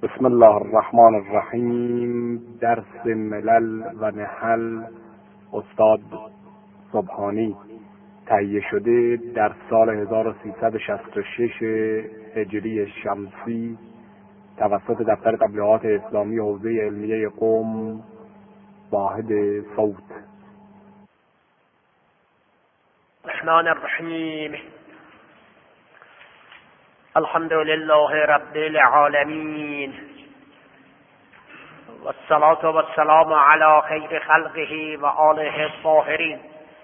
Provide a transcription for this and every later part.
بسم الله الرحمن الرحیم. درس ملل و نحل استاد سبحانی تهیه شده در سال 1366 هجری شمسی توسط دفتر تبلیغات اسلامی حوزه علمیه قم واحد صوت. الرحمن الرحیم. الحمد لله رب العالمین والصلاة والسلام علی خیر خلقه و آله الطاهرین.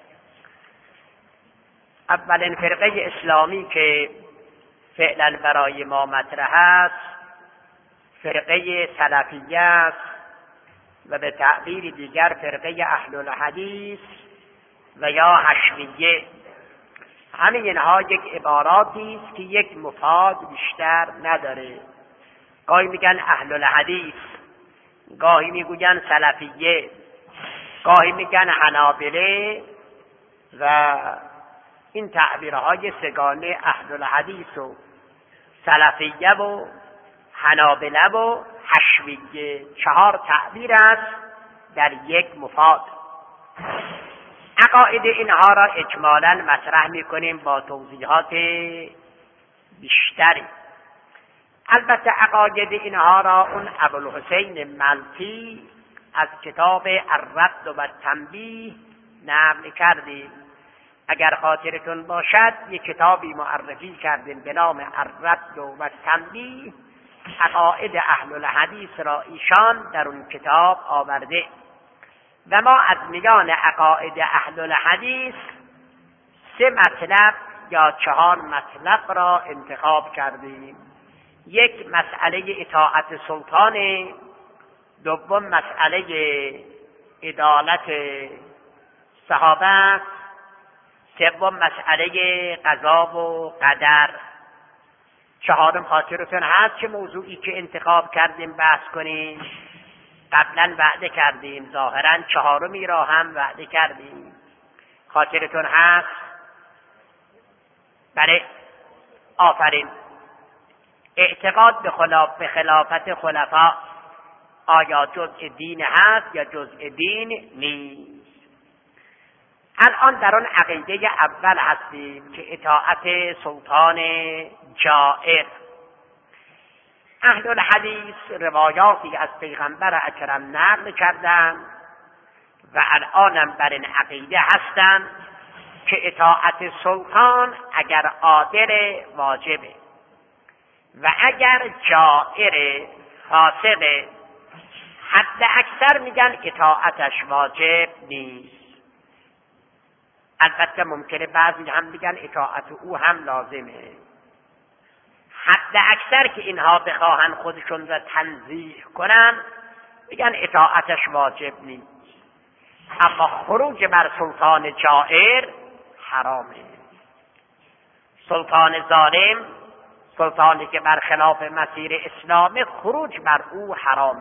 اولین فرقه اسلامی که فعلا برای ما مطرح است فرقه سلفیه است و به تعبیر دیگر فرقه اهل الحدیث و یا حشویه. همه اینها یک عباراتی است که یک مفاد بیشتر نداره. گاهی میگن اهل الحدیث، گاهی میگوین سلفیه، گاهی میگن حنابله و این تعبیرهای سگانه اهل الحدیث و سلفیه و حنابله و حشویه 4 تعبیر است در یک مفاد. عقاید اینها را اجمالاً مطرح میکنیم با توضیحات بیشتری. البته عقاید اینها را اون ابوالحسین ملکی از کتاب الرد و التنبیه نقل کردیم. اگر خاطرتون باشد یک کتابی معرفی کردیم به نام الرد و التنبیه. عقاید اهل الحدیث را ایشان در اون کتاب آورده و ما از میان عقاید اهل الحدیث 3 مطلب یا 4 مطلب را انتخاب کردیم. یک، مسئله اطاعت سلطان، دوم مسئله عدالت صحابه، سوم مسئله قضا و قدر، 4م خاطرتون هست چه موضوعی که انتخاب کردیم بحث کنیم؟ قبلا وعده کردیم، ظاهرا 4می را هم وعده کردیم. خاطرتون هست؟ بله، آفرین. اعتقاد به خلافت خلفا آیا جزء دین هست یا جزء دین نیست؟ الان در آن عقیده اول هستیم که اطاعت سلطان جائر. اهل الحدیث روایاتی از پیغمبر اکرم نقل کردند و الانم بر این عقیده هستند که اطاعت سلطان اگر عادل واجبه و اگر جائر فاسق حد اکثر میگن اطاعتش واجب نیست. البته ممکنه بعضی هم میگن اطاعت او هم لازمه. حد اکثر که اینها بخواهن خودشون را تنزیه کنن میگن اطاعتش واجب نیست. اما خروج بر سلطان جائر حرامه. سلطان ظالم، سلطانی که بر خلاف مسیر اسلام، خروج بر او حرامه.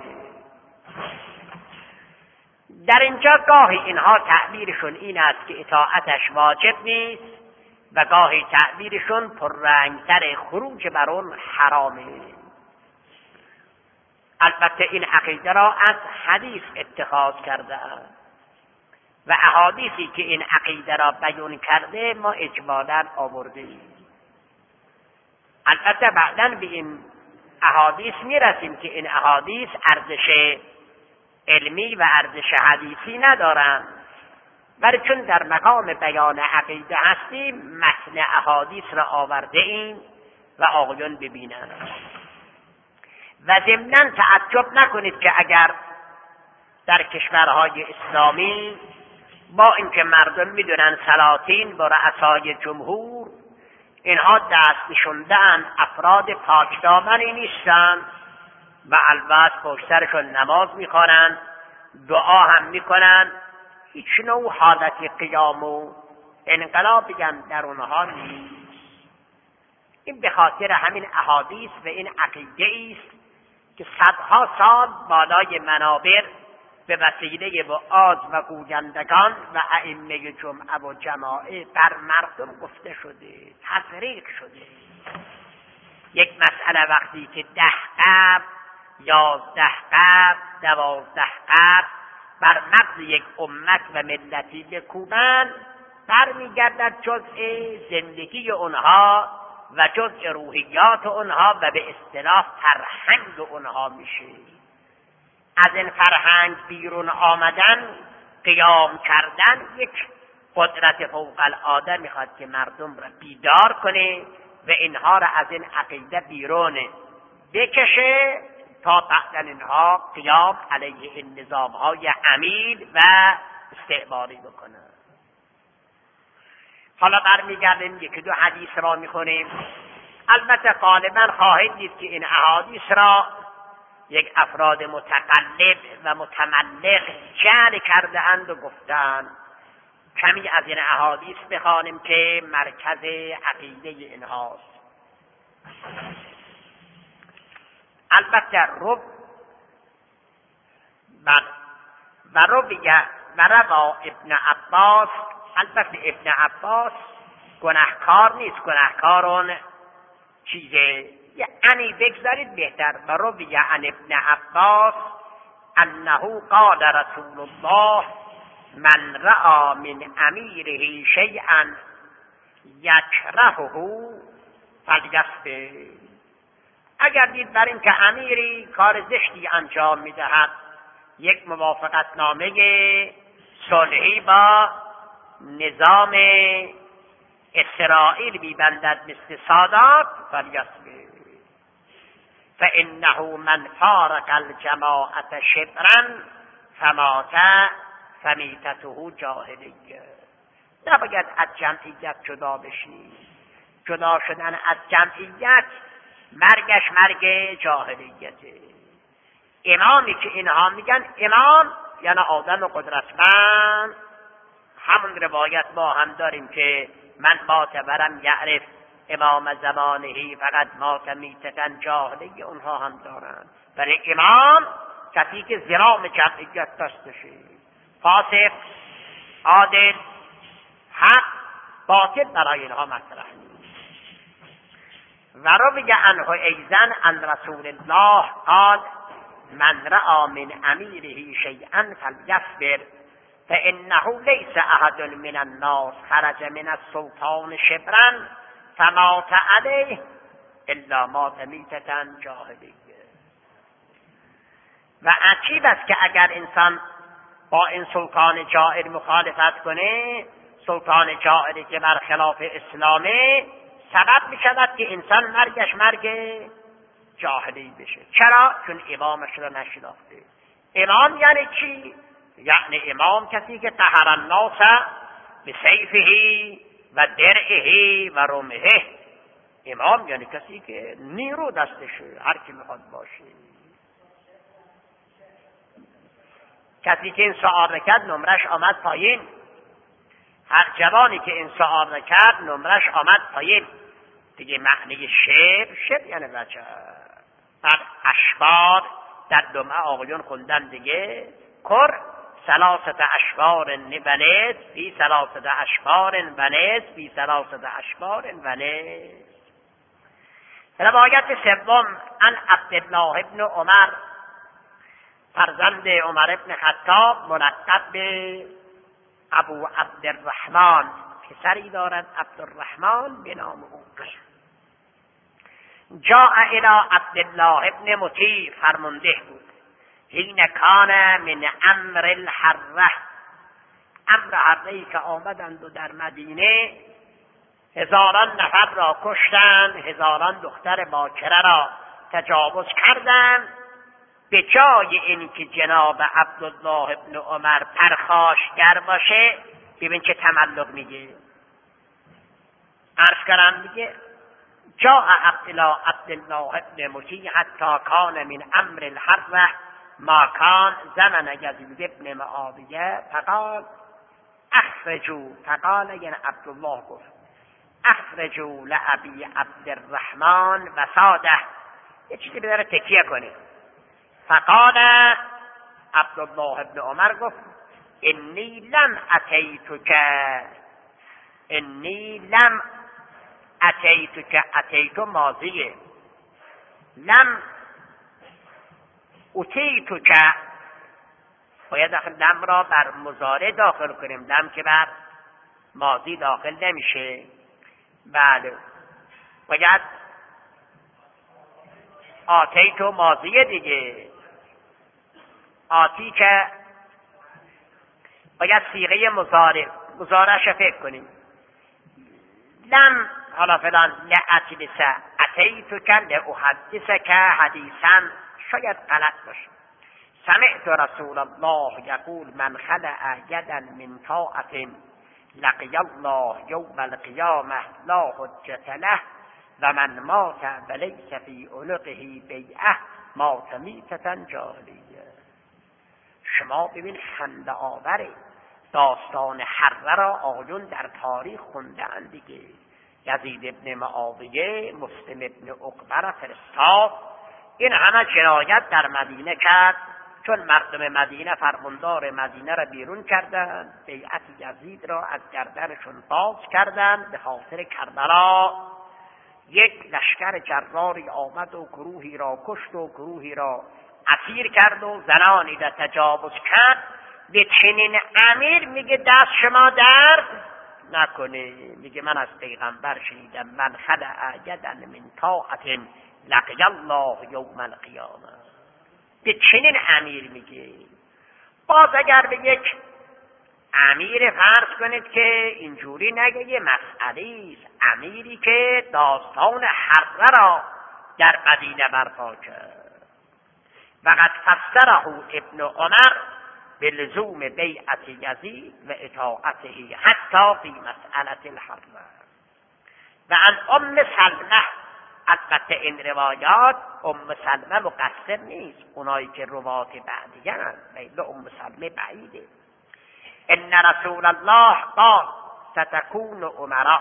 در اینجا گاهی اینها تعبیرشون این است که اطاعتش واجب نیست و گاهی تعبیرشون پررنگتر، خروج بر اون حرامه. البته این عقیده را از حدیث اتخاذ کرده و احادیثی که این عقیده را بیان کرده ما اجمالاً آوردیم. البته بعداً به این احادیث میرسیم که این احادیث ارزش علمی و ارزش حدیثی ندارند، ولی چون در مقام بیان عقیده هستیم متن احادیث را آورده ایم و آقایون ببینند. و ضمناً تعجب نکنید که اگر در کشورهای اسلامی با اینکه مردم میدونن سلاطین و رؤسای جمهور اینها دست نشونده‌اند، افراد پاکدامنی نیستند و البته پشت سرشون نماز میخوانند، دعا هم میکنند، هیچ نوع حالت قیام و انقلابی هم در اونها نیست. این به خاطر همین احادیث و این عقیده است که صدها سال بالای منابر به وسیله وعاظ و گویندگان و ائمه جمعه و جماعه بر مردم گفته شده، تفریق شده. یک مسئله وقتی که 10 قرن 11 قرن 12 قرن بر مغز یک امت و ملتی بکوبند، برمیگردد جزء زندگی اونها و جزء روحیات اونها و به اصطلاح فرهنگ اونها میشه. از این فرهنگ بیرون آمدن، قیام کردن، یک قدرت فوق العاده میخواد که مردم را بیدار کنه و اینها را از این عقیده بیرون بکشه تا بعدا اینها قیام علیه این نظامهای عمیل و استعماری بکنه. حالا برمیگردیم یکی دو حدیث را میخونیم. البته غالبا خواهید دید که این احادیث را یک افراد متقلب و متملق جعل کرده اند و گفتند کمی از این احادیث بخوانیم که مرکز عقیده اینهاست. البته روا ابن عباس، البته ابن عباس گناهکار نیست، گناهکار اون چیزه، یعنی بگذارید بهتر. و روی عن ابن عباس انه قال رسول الله من رأى من امیره شیئا یکرهه فلیصبر. اگر دید بر این که امیری کار زشتی انجام میدهد، یک موافقت نامه صلحی با نظام اسرائیل میبندد مثل سادات، فلیصبر فانه من فارق الجماعة شبرا فمات فمیتته جاهلیه. نباید از جمعیت جدا بشی. جدا شدن از جمعیت مرگش مرگ جاهلیته. امامی که اینها میگن امام یعنی آدم قدرتمند، همون روایت ما هم داریم که من مات ولم یعرف امام زمانه فقط مات میتتن جاهلی، اونها هم دارن. ولی امام کسی که زرام جمعیت داشته، فاسق، عادل، حق، باطل برای اینها مطرح نیست. و روی عنه ایضا عن رسول الله قال من رأى من امیره شیئا فلیصبر فانه لیس احد من الناس خرج من السلطان شبرا فمات علیه الا مات میتة جاهلیه. و عجیب است که اگر انسان با این سلطان جائر مخالفت کنه، سلطان جائری که برخلاف اسلامه، سبب می شود که انسان مرگش مرگ جاهلی بشه. چرا؟ چون امامش را نشناخته. امام یعنی چی؟ یعنی امام کسی که قهر الناس بسیفه و درعه و رمحه. امام یعنی کسی که نیرو دستشه، هر کی میخواد باشه. کسی که این سؤال نکرد نمرش آمد پایین. هر جوانی که این سؤال نکرد نمرش آمد پایین. دیگه معنی شعر یعنی وجه. در اشبار در دمعه آقایون خوندن دیگه کر ثلاثه اشبار بنیت فی ثلاثه اشبار بنیت فی ثلاثه اشبار بنیت. روایت سوم عن عبدالله ابن عمر فرزند عمر ابن خطاب منقب به ابو عبدالرحمن، پسری دارد عبدالرحمن به نام او. جاء الى عبدالله ابن مطیع فرمانده بود حین کان من امر الحره، امر حره‌ای که آمدند و در مدینه هزاران نفر را کشتند، هزاران دختر باکره را تجاوز کردند. به جای این که جناب عبدالله ابن عمر پرخاشگر باشه، ببین چه تملق میگه. عرض کردم میگه جاء عبدالله ابن مطیع حتی کان من امر الحره ما کان زمن یزید ابن معاویه فقال اخرجوا، فقال یعنی عبدالله گفت اخرجوا لابی عبدالرحمن وساده، یه چیزی بداره تکیه کنه. فقال عبدالله ابن عمر گفت انی لم اتیتک اتیت ماضیه، لم اتیتو که باید لم را بر مضارع داخل کنیم، لم که بر ماضی داخل نمیشه. بله باید آتیتو ماضیه دیگه، آتی که باید صیغه مضارعش فکر کنیم. لم حالا فلان لأجلس اتیتک لأحدثک حدیثا شاید غلط باشه. سمعت رسول الله یقول من خلع یدا من طاعة لقی الله یوم القیامة لا حجة له و من مات ولیس فی عنقه بیعة مات میتة جاهلیه. شما ببین خنده آوره، داستان حره را آقایون در تاریخ خونده‌اند دیگه. یزید ابن معاویه مسلم ابن عقبه را فرستاد، این همه جنایت در مدینه کرد، چون مردم مدینه فرماندار مدینه را بیرون کردند، بیعت یزید را از گردنشون باز کردند. به خاطر کربلا یک لشکر جراری آمد و گروهی را کشت و گروهی را اسیر کرد و زنانی را تجاوز کرد. به چنین امیر میگه دست شما درد نکنه، میگه من از پیغمبر شنیدم من خلع یدا من طاعة لقی الله یوم القیامه. به چنین امیر میگه. باز اگر به یک امیر فرض کنید که اینجوری نگه، یه مسئله است، امیری که داستان حره را در مدینه برپا کرد. وقد فسره ابن عمر به لزوم بیعت یزید و اطاعته حتی فی مسئله الحره. و از ام سلمه، البته این روایات ام سلمه مقصر نیست، اونایی که روات بعدیان میل ام سلمه بعیده. ان رسول الله قال ستكون امراء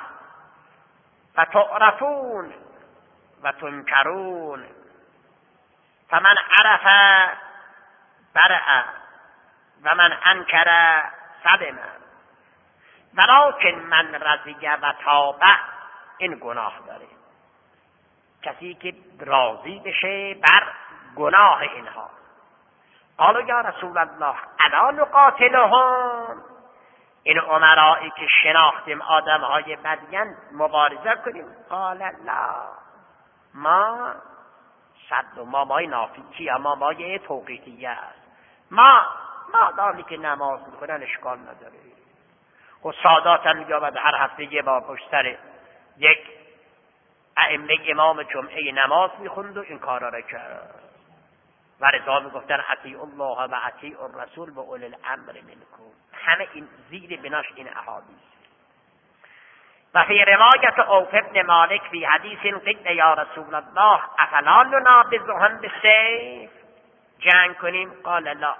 فتعرفون و تنکرون فمن عرف برع و من انکر صدم ولکن من رضی و تابع. این گناه داره، کسی که راضی بشه بر گناه اینها. قالوا یا رسول الله الا نقاتلهم، این امرایی که شناختیم آدمهای بدین مبارزه کنیم؟ قال لا، ما صد و مای نافیکی اما مای توقیفیه است. ما دامی که نماز میکنن اشکال نداره. و سادات هم میگه هر هفته یه بار پشت سر یک ائمه امام جمعه نماز میخوند و این کارا را کرد. و رضا میگفتن اطیع الله و اطیع الرسول و اولی الامر منکم. همه این زیر بناش این احادیث. و فی روایت عوف ابن مالک فی حدیث قیل یا رسول الله افلا ننابذهم بالسیف، جنگ کنیم؟ قال لا،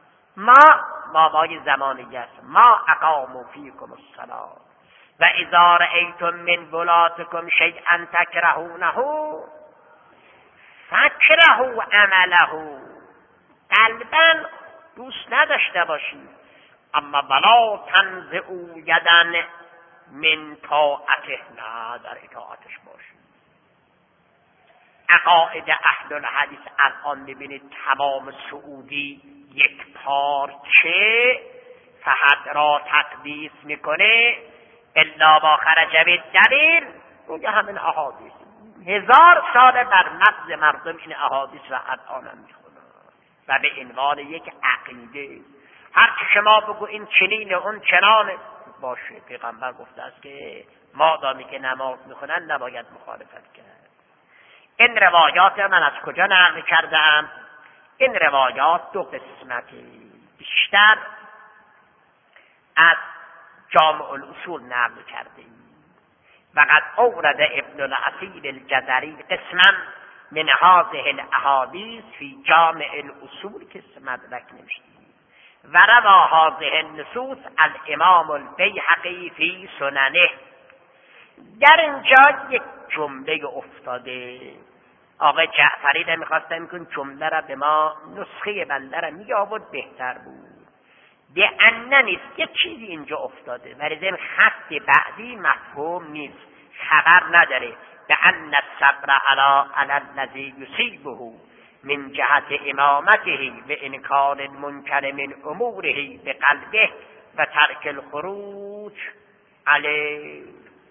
ما زمانیه است. ما اقاموا فیکم الصلاة و اذا رأیتم من ولاتکم شیئا تکرهونه فکرهوا عمله، قلبا دوست نداشته باشید، اما ولا تنزعوا یدا من طاعته، نه در اطاعتش باشید. عقاید اهل الحدیث الان ببینید تمام سعودی یک پارچه فحد را تقدیس میکنه الا با خرج بالدلیل. اونجا همین احادیث 1000 سال بر مغز مردم این احادیث را الان هم میخونن و به عنوان یک عقیده هر چی شما بگو این چنین اون چنانه باشه. پیغمبر گفته است که مادامی که نماز میخونن نباید مخالفت کرد. این روایات من از کجا نقل کردم؟ این روایات دو قسمتی، بیشتر از جامع الاصول نقل کردیم. وقد اورد ابن العسیر الجزری قسما من هذه الاحادیث فی جامع الاصول که مدرک نوشته و روا هذه النصوص الامام البیهقی فی سننه. در اینجا یک جمله افتاده، آقای جعفری را میخواستم که جمله را به ما نسخه بنده را می آورد بهتر بود. به انه نیست، یک چیزی اینجا افتاده ولی زمین خط بعدی مفهوم نیست، خبر نداره. به ان الصبر علی الذی یصیبه من جهت امامته و انکار المنکر من اموره بقلبه و ترک الخروج علیه.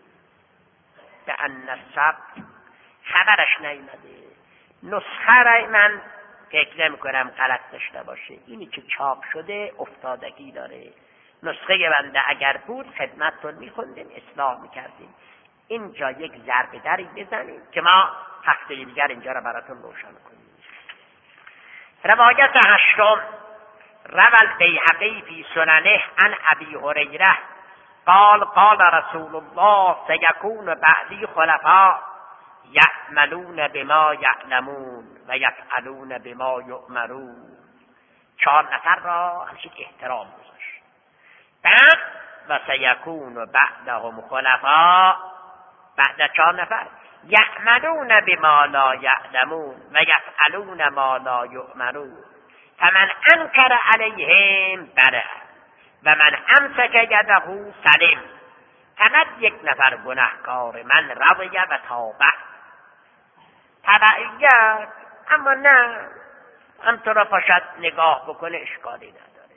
لأن السبت خبرش نیامده. نسخه را من فکر نمی کنم غلط داشته باشه. اینی که چاپ شده افتادگی داره. نسخه بنده اگر بود خدمتتون میخوندیم، اصلاح میکردیم. اینجا یک ضربه دری بزنیم که ما هفته دیگر اینجا را براتون روشن کنیم. روایت هشتم، روى البیهقی فی سننه عن ابی هریره قال قال رسول الله سیکون بعدی خلفاء یعملون بما یعلمون و یفعلون بما یؤمرون. 4 نفر را همچین احترام گذاشت. بعد و سیکون بعدهم خلفاء، بعد 4 نفر یعملون بما لا یعلمون و یفعلون ما لا یؤمرون فمن انکر علیهم برئ و من امسک یده سلم. فقط 1 نفر گناهکار، من رضی و تابع. تبعیت، اما نه همطور پاشد نگاه بکنه اشکالی نداره.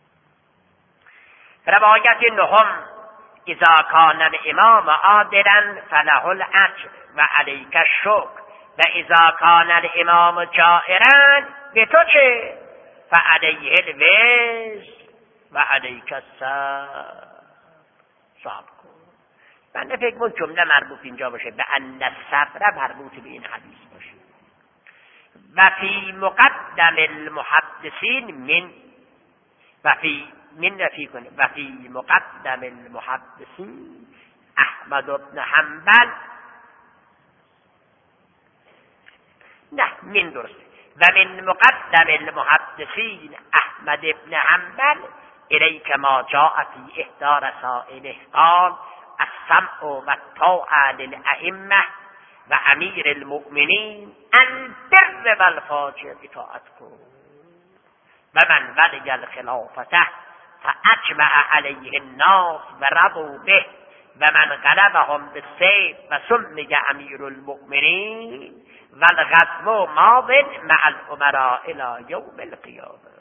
روایت نهم، اذا کان الامام عادلا فله الاجر و علیک الشکر و اذا کان الامام جائرا به تو چه؟ فعلیه الوزر و علیک الصبر. صبر کن. من فکر کنم جمله مربوط اینجا باشه به ان الصبر، مربوط به این حدیث باشه. و فی مقدم المحدثین من و فی مقدم المحدثین احمد بن حنبل، نه من درسته، و من مقدم المحدثین احمد بن حنبل الیک ما جاء فی احدى رسائله قال السمع و الطاعة للائمه و امیر المؤمنین البر و الفاجر اطاعت کن و من ولی الخلافته فاجمع علیه الناس و رضوا به و من غلبهم بالسیف و سمی امیر المؤمنین و الغزو ماض مع الامراء الی یوم القیامه.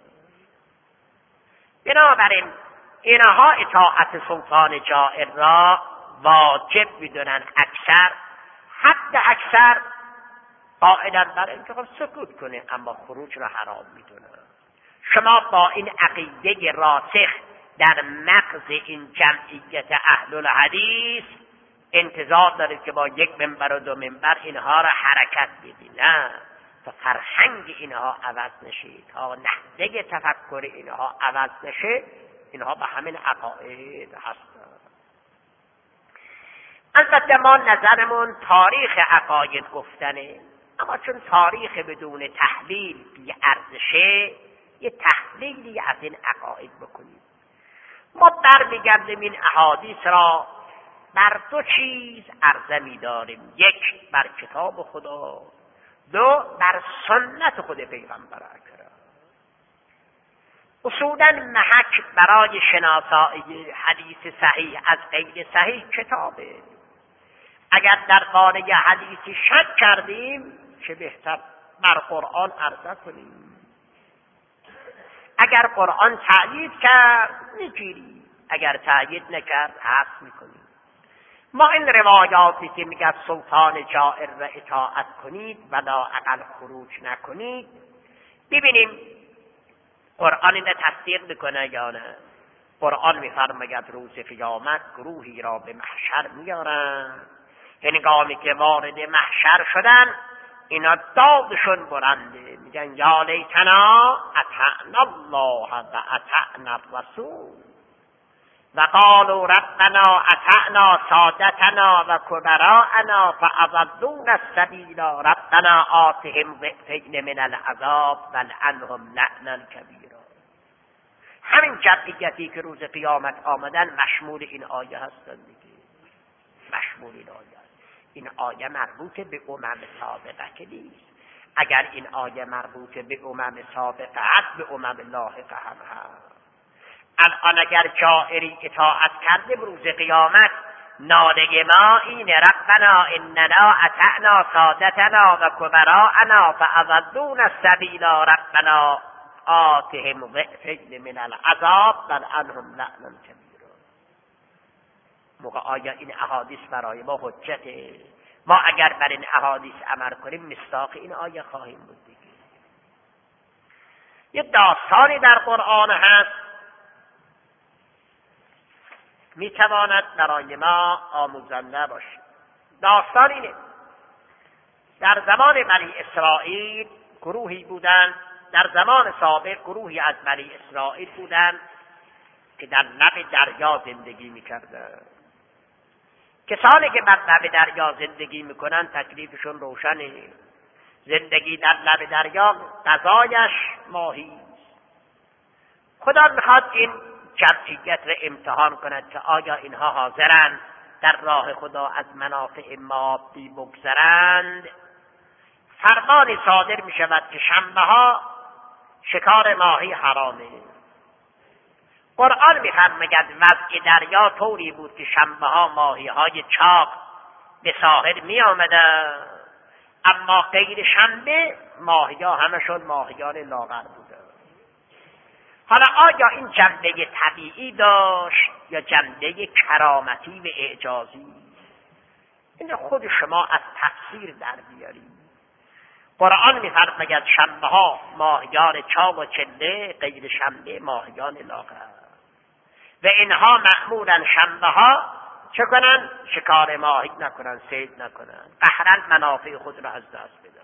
بنابراین اینها اطاعت سلطان جائر را واجب میدونن. اکثر، حد اکثر قائلا بر اینکه سکوت کنه، اما خروج را حرام میدونن. شما با این عقیده راسخ در مغز این جمعیت اهل الحدیث انتظار دارید که با 1 منبر و 2 منبر اینها را حرکت بدید. نه، تا فرهنگ اینها عوض نشه، تا نحوه تفکر اینها عوض نشه، اینها به همین عقاید هستند. البته ما نظرمون تاریخ عقاید گفتنه، اما چون تاریخ بدون تحلیل بی ارزشه، یه تحلیلی از این عقاید بکنیم. ما برمیگردیم این احادیث را بر 2 چیز عرضه می‌داریم: 1 بر کتاب خدا، 2 بر سنت خود پیغمبر اکرم. اصولاً محک برای شناسایی حدیث صحیح از غیر صحیح کتابه. اگر در باره حدیثی شک کردیم چه بهتر بر قرآن عرضه کنیم. اگر قرآن تأیید کرد میگیریم، اگر تأیید نکرد حذف میکنیم. ما این روایاتی که میگه سلطان جائر را اطاعت کنید و لااقل خروج نکنید، ببینیم قرآن این تصدیق میکنه یا نه. قرآن میفرماید روز قیامت گروهی را به محشر میارن، هنگامی که وارد محشر شدن اینا دادشون برنده، میگن یا لیتنا اطعنا الله و اطعنا الرسول و قالوا ربنا اطعنا سادتنا و کبراءنا فاضلونا السبیل ربنا آتهم ضعفین من العذاب ولعنهم لعنا کبیرا. همین جمعیتی که روز قیامت آمدن مشمول این آیه هستند دیگه، مشمول این آیه. این آیه مربوط به امم سابقه که نیست. اگر این آیه مربوط به امم سابقه است، به امم لاحقه هم هست. الان اگر جائری اطاعت کرده روز قیامت، ناله ما اینه ربنا اننا اطعنا سادتنا و کبراءنا فاضلونا السبیل ربنا آتهم ضعفین من العذاب والعنهم لعنا کبیرا. موقع آیا این احادیث برای ما حجته؟ ما اگر بر این احادیث عمل کنیم مصداق این آیه خواهیم بود دیگه. یه داستانی در قرآن هست میتواند برای ما آموزنده باشه. داستان اینه: در زمان بنی اسرائیل گروهی بودند، در زمان سابق گروهی از بنی اسرائیل بودند که در لب دریا زندگی میکردند. کسانی که بر لب دریا زندگی میکنن تکلیفشون روشنه. زندگی در لب دریا غذایش ماهی. خدا میخواد این جمعیت را امتحان کند که آیا اینها حاضرند در راه خدا از منافع مادی بگذرند. فرمانی صادر می شود که شنبه ها شکار ماهی حرامه. قرآن می فرماید وضع دریا طوری بود که شنبه ها ماهی های چاق به ساحل می آمدن، اما غیر شنبه ماهی ها همشون ماهیان لاغر بودن. حالا آیا این جنبه طبیعی داشت یا جنبه کرامتی و اعجازی؟ این خود شما از تفسیر در بیارید. قرآن می‌فرماید شنبه ها ماهیان چاق و چله، غیر شنبه ماهیان لاغر. و اینها معمولا شنبه ها چه کنن؟ شکار ماهی نکنن، صید نکنن، قهرن منافع خود را از دست بدن.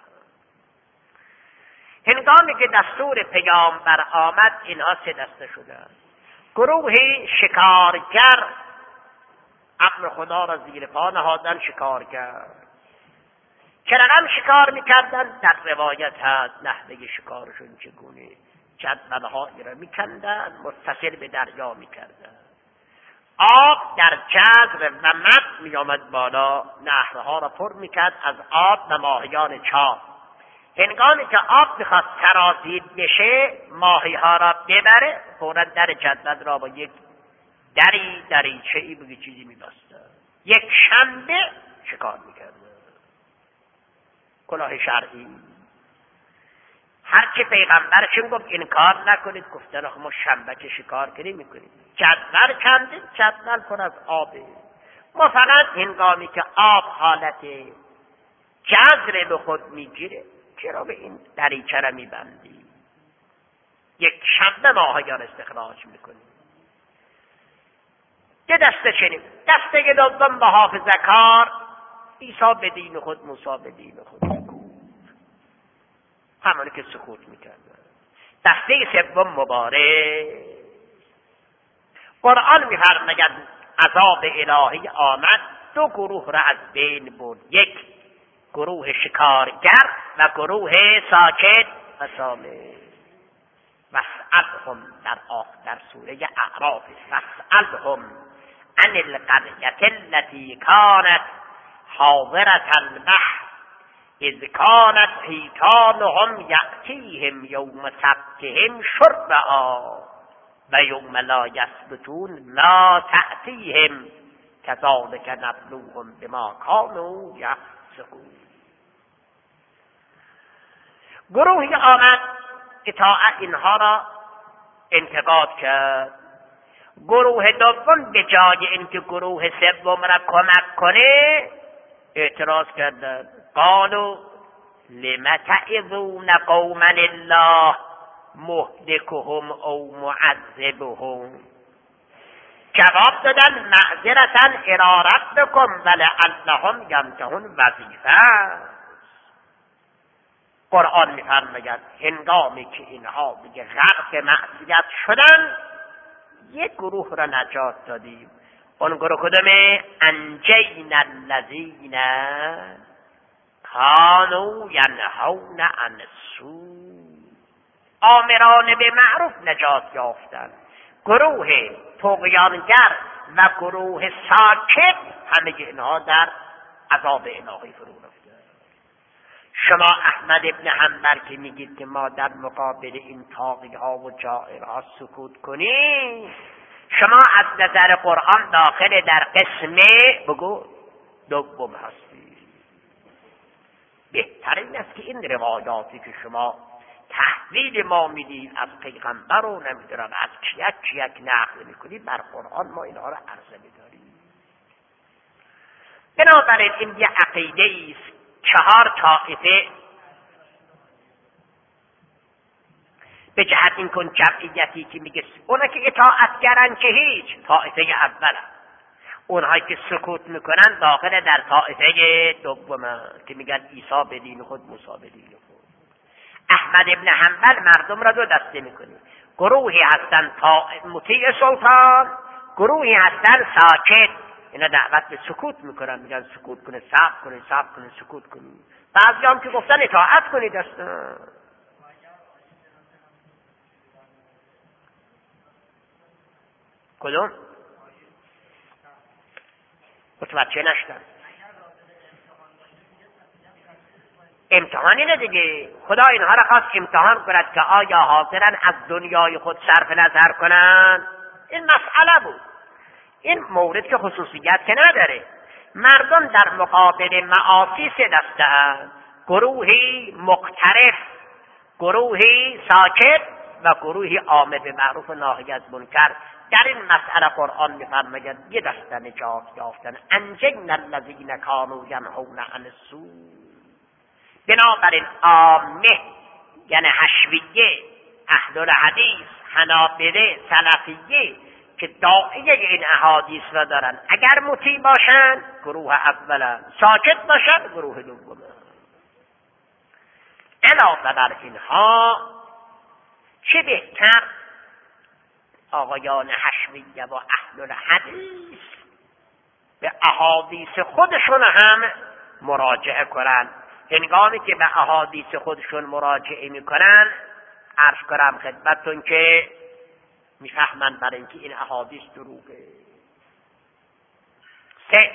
هنگامی که دستور پیامبر آمد اینها سه دسته شدند. گروهی شکارگر امر خدا را زیر پا نهادن، شکارگر که رقم شکار میکردن. در روایت هست نحوه شکارشون چگونه جدولهایی را میکندن، متصل به دریا میکردن. آب در جزر و مد میآمد بالا، نهرها را پر میکرد از آب و ماهیان چاق. هنگامی که آب میخواست سرازیر بشه ماهی ها را ببره، فوراً در جدول را با یک دریچه‌ای بگی چیزی میبسته. یک شنبه شکار میکرده. کلاه شرعی. هر که پیغمبرشون گفت این کار نکنید، گفتن آخه ما شنبه که شکار کنیم میکنیم. جدول کندید، جدول پر از آبه. ما فقط هنگامی که آب حالت جزر به خود میگیره چرا به این دریچه را میبندی؟ یک شنبه ماهیان استخراج میکنی. یه دسته چنین. دسته دوم به حافظه کار، عیسی به دین خود، موسی به دین خود، همونی که سکوت میکرد. دسته سوم مبارز. قرآن میفرماید عذاب الهی آمد، دو گروه را از بین برد. یک گروه شکارگر و گروه ساکت و صامت. واسألهم در سوره اعراف، واسألهم عن القرية التي كانت حاضرة البحر اذ كانت حيتانهم يأتيهم يوم سبتهم شرعا و یوم لا یثبتون لا تأتیهم كذلك نبلوهم بما كانوا یفسقون. گروهی آمد اطاعت اینها را انتقاد کرد. گروه دوم به جای اینکه گروه سوم را کمک کنه اعتراض کردند. قالوا لم تعظون قوما الله مهلكهم او معذبهم. جواب دادن معذرتا الی ربکم ولعلهم ینتهون. وظیفه قرآن می‌فرماید هنگامی که اینها دیگه غرق معصیت شدن یک گروه را نجات دادیم. اون گروه کدومه؟ انجینا الذین کانوا ینهون عن السوء. آمران به معروف نجات یافتن. گروه طغیانگر و گروه ساکت همه اینها در عذاب الهی فرو رفتند. شما احمد ابن حنبل که میگید که ما در مقابل این طاغی ها و جائر ها سکوت کنیم، شما از نظر قرآن داخل در قسم بگو دوم هستی. بهترین است که این روایاتی که شما تحویل ما میدید از پیغمبر و نمیدونم از کیک نقل میکنید بر قرآن ما اینها را عرضه میداریم. بنابراین این یه عقیده است. 4 طایفه به جهت این کن جمعیتی که میگه اونا که اطاعتگرن که هیچ، طایفه اول اونهایی که سکوت میکنن داخل در طایفه دوم که میگن عیسی به دین خود، موسی به دین خود. احمد ابن حنبل مردم را 2 دسته میکنه. گروهی هستن مطیع سلطان، گروهی هستن ساکت. اینا دعوت به سکوت میکنن، میگن سکوت کنه، صبر کنه، سکوت کنه. بعضی هم که گفتن اطاعت کنید هستن. کدوم؟ متوجه نشدن. امتحان اینه دیگه. خدا اینها را خواست امتحان کند که آیا حاضرن از دنیای خود صرف نظر کنن. این مسئله بود. این مورد که خصوصیت که نداره. مردم در مقابل معاصی 3 دسته اند. گروهی مقترف، گروهی ساکت و گروهی آمر به معروف و ناهی از منکر. در این مسئله قرآن می‌فرماید یه دسته نجات یافتن. انجینا الذین کانوا ینهون عن السوء. بنابراین عامه یعنی حشویه، اهل الحدیث، حنابله، سلفیه که داعیه این احادیث را دارن، اگر مطیع باشن گروه اولا، ساکت باشن گروه دوم. علاوه بر اینها چه بهتر آقایان حشویه و اهل الحدیث به احادیث خودشون هم مراجعه کنن. هنگامی که به احادیث خودشون مراجعه میکنن عرض کنم خدمتتون که میفهمن برای اینکه این احادیث دروغه. 3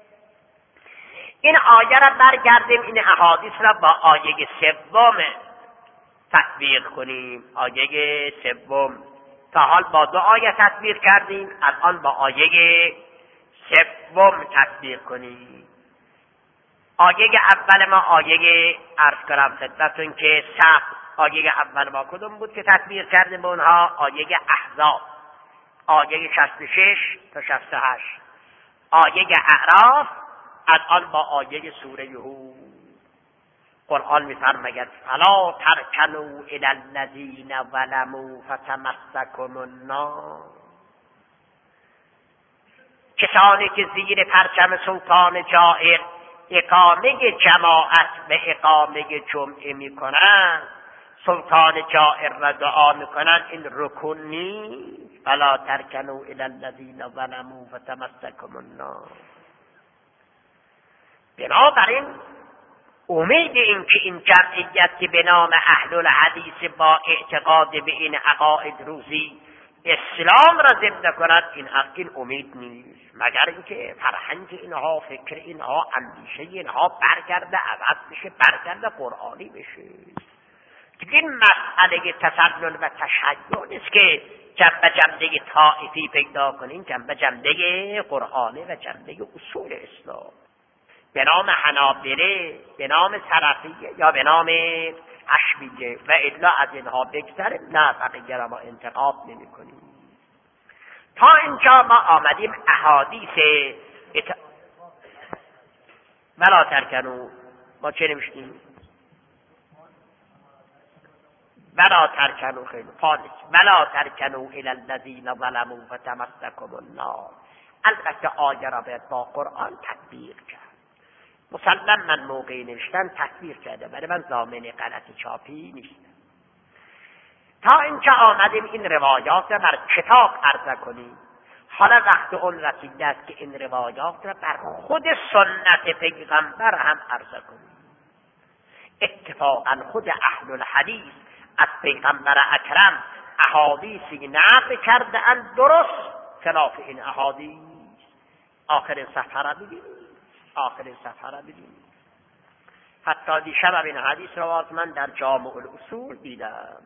این آیه را برگردیم این احادیث را با آیه 3 تطبیق کنیم. آیه 3 تا حال با 2 آیه تطبیق کردیم، الان با آیه 3 تطبیق کنیم. آیه اول ما آیه عرض کنم خدمتتون که آیه اول ما کدوم بود که تطبیق کردیم به اونها؟ آیه احزاب، آیه 66 تا 68. آیه اعراف الان با آیه سوره هود. قرآن می‌فرماید فلا ترکنوا الی الذین ظلموا فتمسکم النار. کسانی که زیر پرچم سلطان جائر اقامه جماعت و اقامه جمعه میکنن، سلطان جائر را دعا میکنن، این رکن نیست. فلا ترکنوا الی الذین ظلموا فتمسکم النار. بنابراین امید این که این جمعیت که به نام اهل الحدیث با اعتقاد به این عقاید روزی اسلام را زنده کند، این امید نیست، مگر اینکه فرهنگ اینها، فکر اینها، اندیشه اینها برگرده عوض بشه، برگرده قرآنی بشه. دیگه این مسئله تسنن و تشیع نیست که جنبه طائفی پیدا کنیم، جنبه قرآنی و جنبه اصول اسلام. به نام حنابله، به نام سلفیه یا به نام حشویه و الا از اینها بگذره، نه بقیه را ما انتقاد نمی کنیم. تا اینجا ما آمدیم احادیث ولا ترکنو، ما چه نمیشتیم؟ ولا ترکنو، خیلی فانش ولا ترکنو الی الذین ظلموا فتمسکم النار. البته آیه را باید با قرآن تطبیق کرد. مسلما من موقعی نوشتن تطبیق کرده، برای من ضامن غلط چاپی نیست. تا اینجا آمدیم این روایات را بر کتاب عرضه کنیم. حالا وقت اون رسیده است که این روایات را بر خود سنت پیغمبر هم عرضه کنیم. اتفاقا خود اهل الحدیث از پیغمبر اکرم احادیثی نقل کرده اند درست خلاف این احادیث. آخر صفحه را ببینید. حتی دیشب این حدیث را من در جامع الاصول دیدم.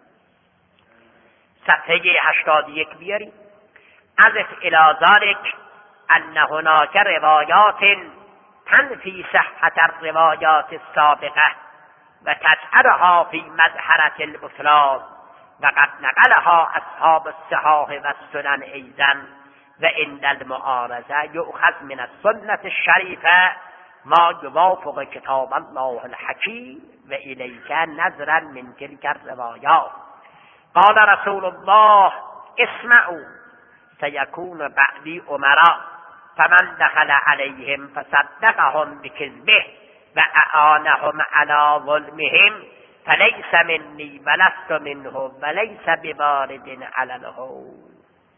صفحه 81 بیارید. اضف الی ذلک ان هناک روایات تنفی صحت الروایات السابقه و تجعلها فی مظهرة البطلان و قد نقلها اصحاب الصحاح و السنن ایضا و عند المعارضه یؤخذ من السنة الشریفه ما یوافق کتاب الله الحکیم و الیک نظرا من تلک الروایات. قال رسول الله اسمعوا سیکون بعدی امراء فمن دخل علیهم فصدقهم بکذبه و اعانهم علی ظلمهم فلیس منی ولست منه ولیس بوارد علی الهون.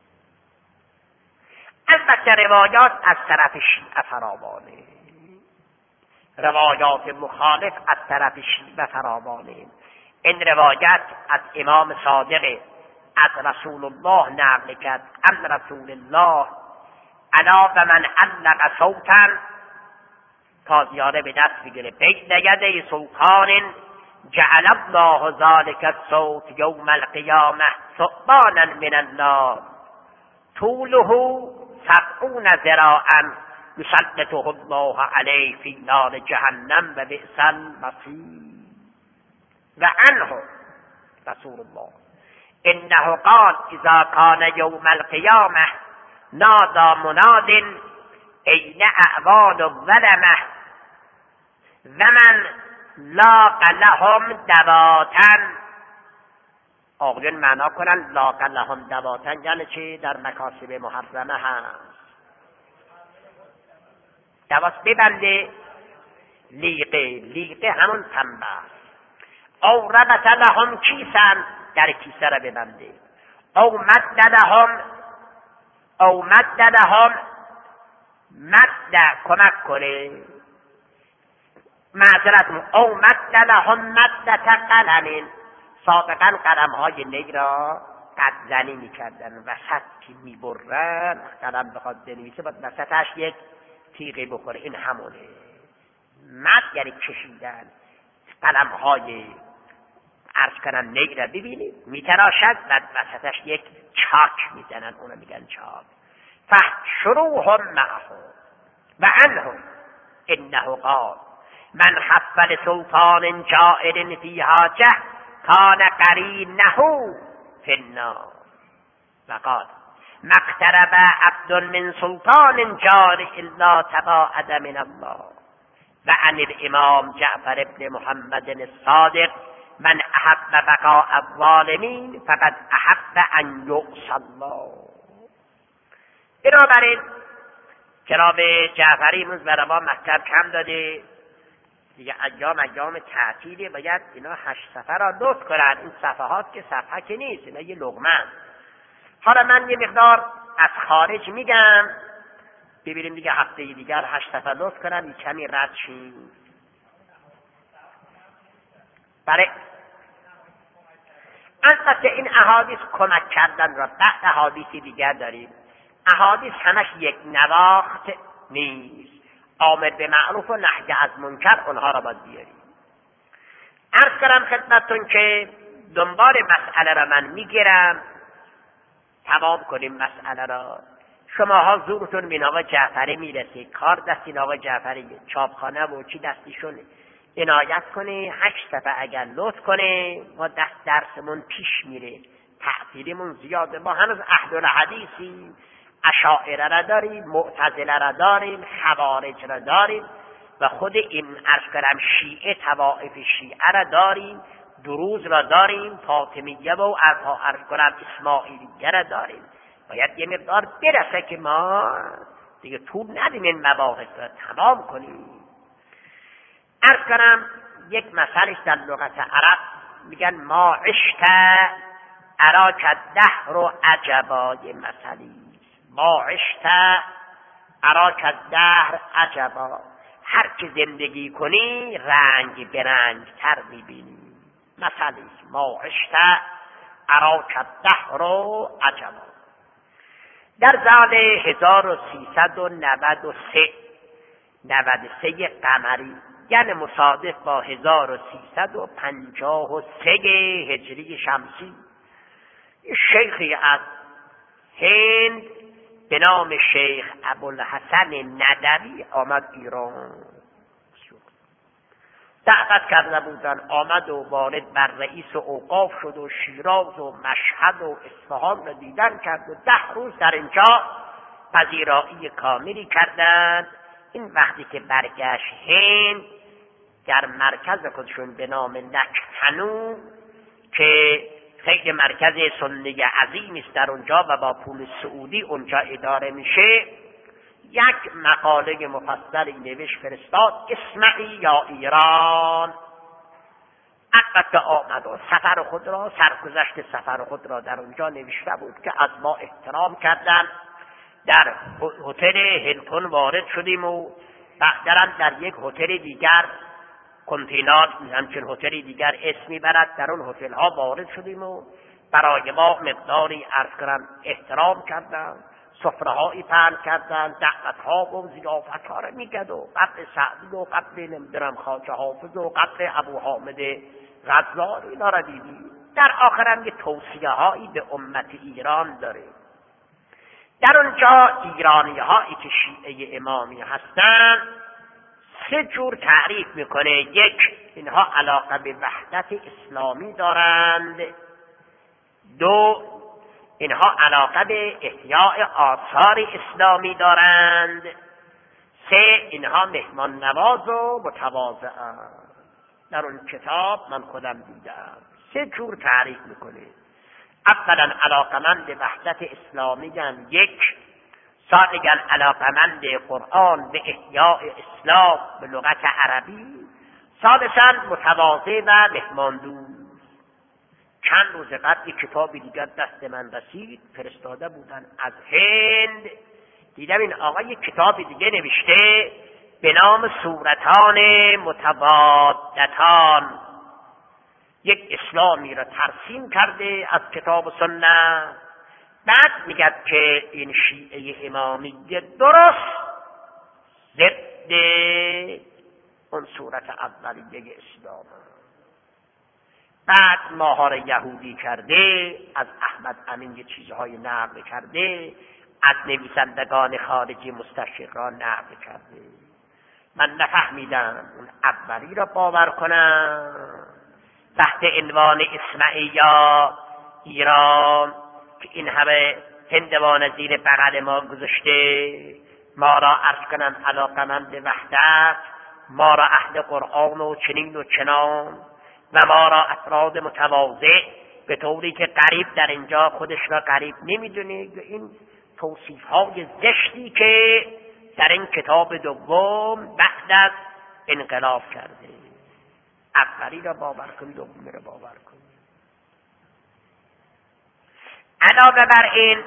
البته روایات از طرف شیعه فراوانه، روایات مخالف از طرف شیعه فراوانه. این روایت از امام صادق از رسول الله نقل کرد ان رسول الله الا و من علق صوتا، تازیانه به دست بگیره، بین یدی سلطان جعل الله ذلك الصوت یوم القیامه ثعبانا من النار طوله 70 ذراعا یسلطه الله علیه فی نار جهنم و بئس المصیر. و عنه رسول الله انه قال اذا کان یوم القیامه نادى مناد این اعوان الظلمه و من لاق لهم دواتا. آقایون معنا کنن لاق لهم دواتا یعنی چی؟ در مکاسب محرمه هست. دواست ببنده لیقه همون پنبه است. او ربط لهم کیسن، در کیسه را ببنده. او مد لهم مد کمک کنه، معذرت، او مد لهم مدت قلم. سابقا قلم های نی را قدزنی میکردن، وسط که میبرن قلم بخواد بنویسه باید وسطش یک تیغی بخوره، این همونه. مد یعنی کشیدن. قلم های عرض کنن نی را ببینید میتراشد و وسطش یک چاک میزنن، اونو میگن چاک. فاحشروهم معه و عنه انه قال من حف لسلطان جائر فی حاجه کان قرینه فی النار. و قال ما اقترب عبد من سلطان جار الا تباعد من الله. و عن الامام جعفر بن محمد الصادق من احب بقاء الظالمین فقد احب ان یعصی الله. بنابراین جناب جعفری امروز برای ما مکتب کم داده دیگه، ایام تعطیلی، باید اینا 8 صفحه را لطف کنن. این صفحات که صفحه که نیست، اینا یه لقمه. حالا من یه مقدار از خارج میگم، ببینیم دیگه هفته دیگر 8 صفحه لطف کنن یه کمی رد شیم. برای البته این احادیث کمک کردن را، بعد احادیثی دیگر داریم. احادیث همش یک نواخت نیست. امر به معروف و نهی از منکر اونها را باید بیاریم. عرض کنم خدمتتون که دنبال مسئله را من میگیرم، تمام کنیم مسئله را. شماها زورتون به آقا جعفری میرسه، کار دستی آقا جعفری، چاپخانه و چی دستیشون عنایت کنه. 8 صفحه اگر لطف کنه ما درسمون پیش میره. تعطیلیمون زیاده، ما هنوز اهل الحدیثیم، اشاعره را داریم، معتزله را داریم، خوارج را داریم و خود این عرض کنم شیعه، طوائف شیعه را داریم، دروز را داریم، فاطمیه و عرض کنم اسماعیلیه را داریم. باید یه مقدار برسه که ما دیگه طول ندیم این مباحث را تمام کنیم. عرض کنم یک مثالش در لغت عرب میگن ما عشت اراک الدهر عجبا. یه مثالی ما عشت اراک الدهر عجبا، هر که زندگی کنی رنگ به رنگ تر میبینی. مثالی ما عشت اراک الدهر عجبا. در سال 1393 قمری، یعنی مصادف با 1353 هجری شمسی، شیخی از هند به نام شیخ ابوالحسن ندوی آمد ایران. دعوت کرده بودن، آمد و وارد بر رئیس اوقاف شد و شیراز و مشهد و اصفهان را دیدن کرد و 10 روز در اینجا پذیرایی کاملی کردند. این وقتی که برگشت هند، در مرکز خودشون به نام لکهنو که خیلی مرکز سنی عظیمی است در اونجا و با پول سعودی اونجا اداره میشه، یک مقاله مفصلی نوشت فرستاد، اسمعی یا ایران. البته آمد و سفر خود را، سرگذشت سفر خود را در اونجا نوشته بود که از ما احترام کردند. در هتل هیلتون وارد شدیم و بعداً در یک هتل دیگر، کنتینار همچنین هتل دیگر اسم میبرد، در اون هتل ها وارد شدیم و برای ما مقداری احترام کردند، سفره هایی پهن کردند، دعوت ها و ضیافت ها را میکرد و قبل سعدی و قبل نمیدونم خواجه حافظ و قبل ابو حامد غزالی اینا را دیدیم. در آخر هم یه توصیه هایی به امت ایران داره. در اونجا ایرانی هایی که شیعه امامی هستند 3 جور تعریف میکنه. 1، اینها علاقه به وحدت اسلامی دارند. 2، اینها علاقه به احیاء آثار اسلامی دارند. 3، اینها مهمان نواز و متواضعند. در اون کتاب من خودم دیدم 3 جور تعریف میکنه. اولا علاقمند وحدت اسلامی گن 1، ثانیا علاقمند قرآن به احیاء اسلام به لغت عربی، ثالثا متواضع و مهماندوست. چند روز قبل یک کتابی دیگر دست من رسید، فرستاده بودن از هند، دیدم این آقا یک کتابی دیگه نوشته به نام صورتان متبادلتان، یک اسلامی را ترسیم کرده از کتاب و سنت. بعد میگه که این شیعه امامی درست ضد اون صورت اولیه اسلام. بعد ماها را یهودی کرده، از احمد امین یه چیزهای نقل کرده، از نویسندگان خارجی مستشرقان نقل کرده. من نفهمیدم اون اولی را باور کنم تحت عنوان اسمعی یا ایران که این همه هندوانه زیر بغل ما گذاشته، ما را عرض کنم علاقمند وحدت، ما را اهل قرآن و چنین و چنان و ما را افراد متواضع، به طوری که غریب در اینجا خودش را غریب نمیدونه. این توصیف های زشتی که در این کتاب دوم بعد از انقلاب کرده. اولی را باور کنید، دومی را باور کنید. علاوه بر این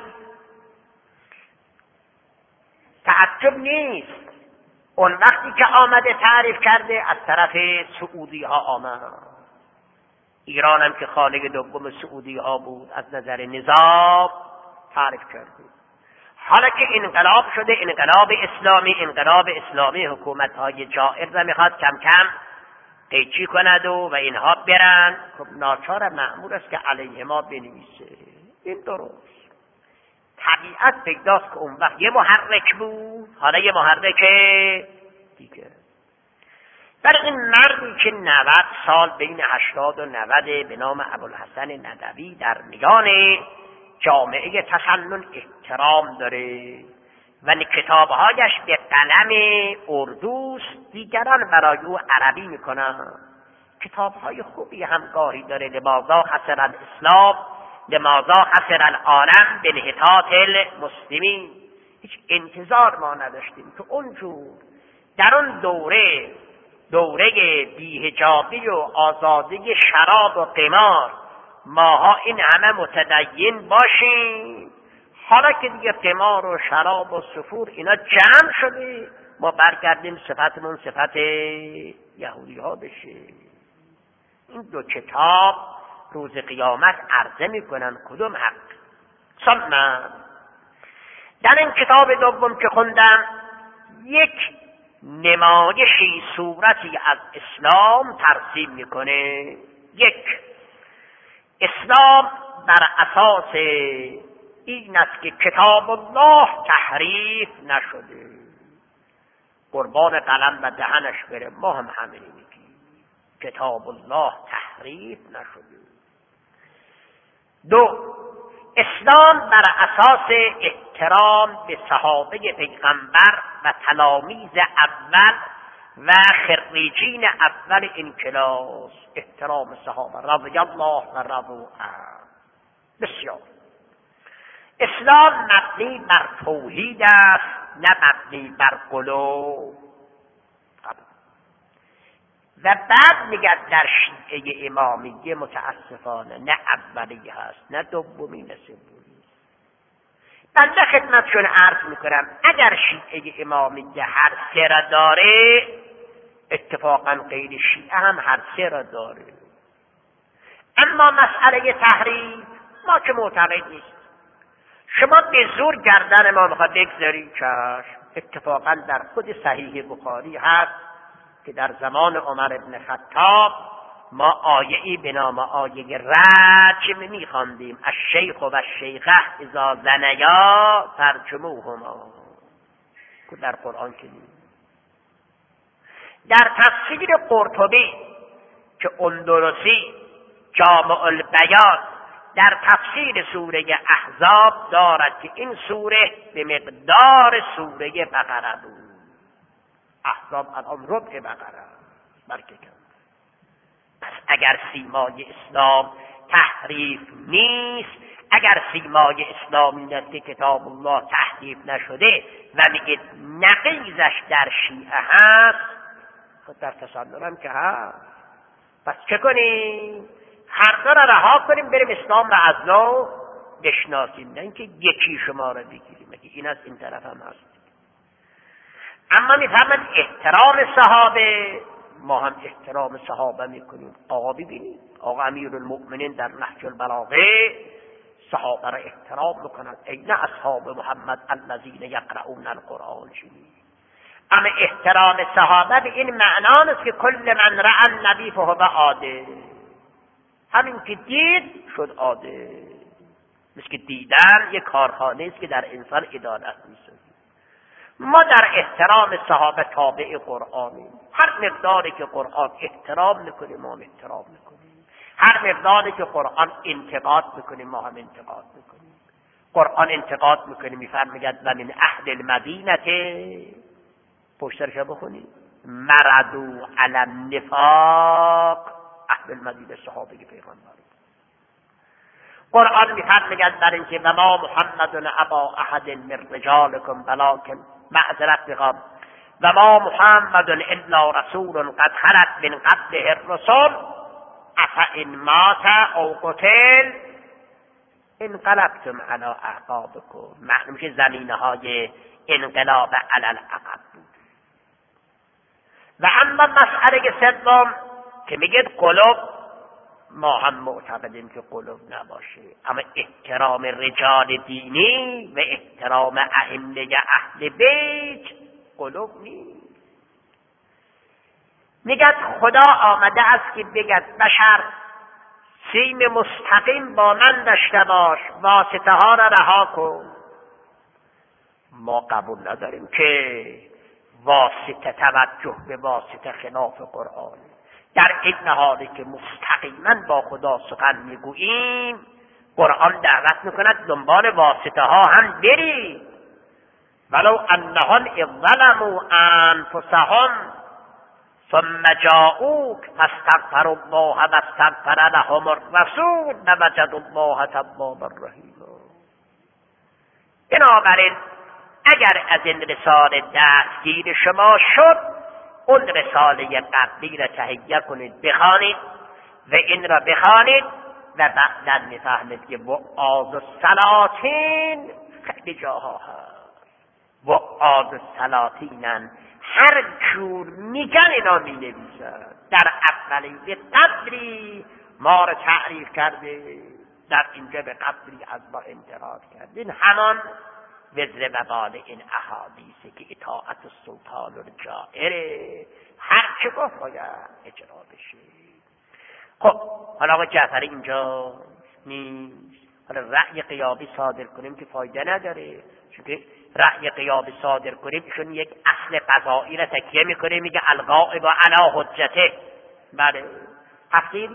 تعجب نیست اون وقتی که آمده تعریف کرده از طرف سعودی ها آمد. ایران هم که خانه دوم سعودی ها بود از نظر نظام تعریف کرده. حالا که انقلاب شده، انقلاب اسلامی حکومت های جائر را میخواد کم کم قیچی کند و اینها برن، خب ناچار مأمور است که علیه ما بنویسه. این درست طبیعت پیداست که اون وقت یه محرک بود، حالا یه محرک دیگه. برای این مردی که 90 سال بین 80 و 90 به نام ابوالحسن ندوی در میان جامعه تسنن احترام داره و کتابهایش به قلم اردوست، دیگران برای او عربی میکنن. کتابهای خوبی هم گاهی داره. لماذا خسر الاسلام لماذا خسر العالم بانحطاط المسلمین. هیچ انتظار ما نداشتیم که اونجور در اون دوره بی‌حجابی و آزادی شراب و قمار ماها این همه متدین باشیم. حالا که دیگه قمار و شراب و سفور اینا جمع شده، ما برگردیم صفتمون صفت یهودی ها بشه. این 2 کتاب روز قیامت عرضه میکنن کدوم حق. ثم در این کتاب دوم که خوندم یک نمایشی صورتی از اسلام ترسیم میکنه. 1، اسلام بر اساس این است که کتاب الله تحریف نشده. قربان قلم و دهنش بره، ما هم همین میگیم کتاب الله تحریف نشده. 2. اسلام بر اساس احترام به صحابه پیغمبر و تلامیذ اول و خریجین اول این کلاس، احترام صحابه رضی الله و رضوا عنهم. بسیار اسلام مبنی بر توحید است، نه مبنی بر قلوب. و بعد میگه در شیعه امامیه متاسفانه نه اولی هست، نه دومی، نه سومی. بنده خدمتشون عرض میکنم اگر شیعه امامیه هر سه را داره، اتفاقا غیر شیعه هم هر سه را داره. اما مسئله تحریف ما که معتقد نیست. شما به زور گردن ما میخواد بگذاری، چشم. اتفاقا در خود صحیح بخاری هست که در زمان عمر بن خطاب ما آیه‌ای به نام آیه رجم میخواندیم، الشیخ و الشیخه اذا زنیا فرجموهما، که در قرآن که در تفسیر قرطبی که اندلسی جامع البیان در تفسیر سوره احزاب دارد که این سوره به مقدار سوره بقره بود. احزاب الان ربع بقره برکه. پس اگر سیمای اسلام تحریف نیست، اگر سیمای اسلام این است که کتاب الله تحریف نشده و میگه نقیضش در شیعه هست، خود در تصدرم که هست، پس چه کنیم؟ هر دو را رها کنیم بریم اسلام را از نو بشناسیم، نه اینکه یکی شما را بگیریم. اگه این از این طرف هم هست. اما میفهمند احترام صحابه، ما هم احترام صحابه میکنیم. آقا ببینید آقا امیرالمؤمنین در نهج البلاغه صحابه را احترام میکنند. این اصحاب محمد الذین یقرؤون القرآن شنید. اما احترام صحابه به این معنا است که کل من رأى النبی فهو عادل، همین که دید شد عادل. مثل که دیدن یک کارخانه است که در انسان عدالت می‌سازد. ما در احترام صحابه تابع قرآنیم. هر مقداری که قرآن احترام میکنیم ما هم احترام میکنیم، هر مقداری که قرآن انتقاد میکنیم ما هم انتقاد میکنیم. قرآن انتقاد میکنیم، میفرماید و من اهل المدینه، پشترش بخونید، مردوا علی النفاق، اهل المدینه صحابه پیغمبر. قرآن میفرماید در اینکه و ما محمد ابا احد من رجالکم ولکن معذرت میخوام و ما محمد الا رسول قد خلت من قبله الرسل افئن مات او قتل انقلبتم علی اعقابکم. معلوم که زمینه های انقلاب علی العقب بود. و اما مسئله سوم که میگید قلوب، ما هم معتقدیم که قلوب نباشه، اما احترام رجال دینی و احترام ائمه اهل بیت قلوب نیست. میگد خدا آمده است که بگد بشر سیم مستقیم با من داشته باش، واسطه ها را رها کن. ما قبول نداریم که واسطه توجه به واسطه خلاف قرآن. در این حالی که مستقیما با خدا سخن میگوییم، قرآن دعوت میکند دنبال واسطه ها هم برید. ولو انهم اذ ظلموا انفسهم ثم جاءوک فاستغفروا الله واستغفر لهم الرسول لوجدوا الله توابا رحیما. بنابراین اگر از این رساله دستگیر شما شد، اون رساله قبلی را تهیه کنید بخوانید و این را بخوانید و بعدا میفهمید که وعاظ السلاطین خیلی جاها هست. وعاظ السلاطینن، هر جور میگن اینا می نویسن. در اولی قدری ما را تعریف کرده، در اینجا به قدری از ما انتقاد کردین. همان وزر وبال این احادیثی که اطاعت السلطان الجائره، هر چه گفت باید اجرا بشه. خب حالا آقا جعفری اینجا نیست، حالا رأی غیابی صادر کنیم که فایده نداره، چون که رأی غیابی صادر کنیم چون یک اصل قضایی را تکیه میکنه، میگه الغائب علی حجته. بله هفته